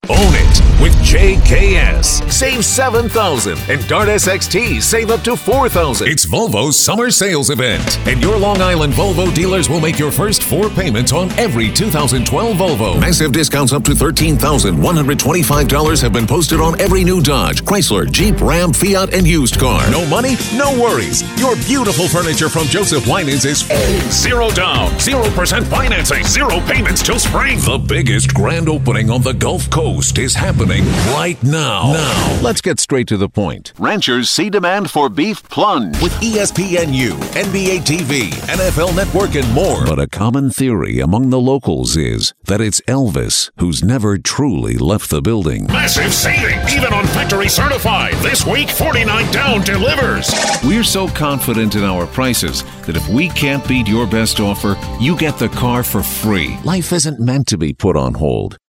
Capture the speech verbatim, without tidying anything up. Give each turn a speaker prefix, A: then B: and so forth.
A: Own it with J K S. Save seven thousand dollars and Dart S X T save up to four thousand dollars. It's Volvo's summer sales event, and your Long Island Volvo dealers will make your first four payments on every two thousand twelve Volvo. Massive discounts up to thirteen thousand one hundred twenty-five dollars have been posted on every new Dodge, Chrysler, Jeep, Ram, Fiat, and used car. No money? No worries. Your beautiful furniture from Joseph Winans is zero down, zero percent financing, zero payments till spring. The biggest grand opening on the Gulf Coast is happening right now. Now, let's get straight to the point. Ranchers see demand for beef plunge with E S P N U, N B A T V, N F L Network, and more. But a common theory among the locals is that it's Elvis who's never truly left the building. Massive savings, even on factory certified. This week, forty-nine down delivers. We're so confident in our prices that if we can't beat your best offer, you get the car for free. Life isn't meant to be put on hold.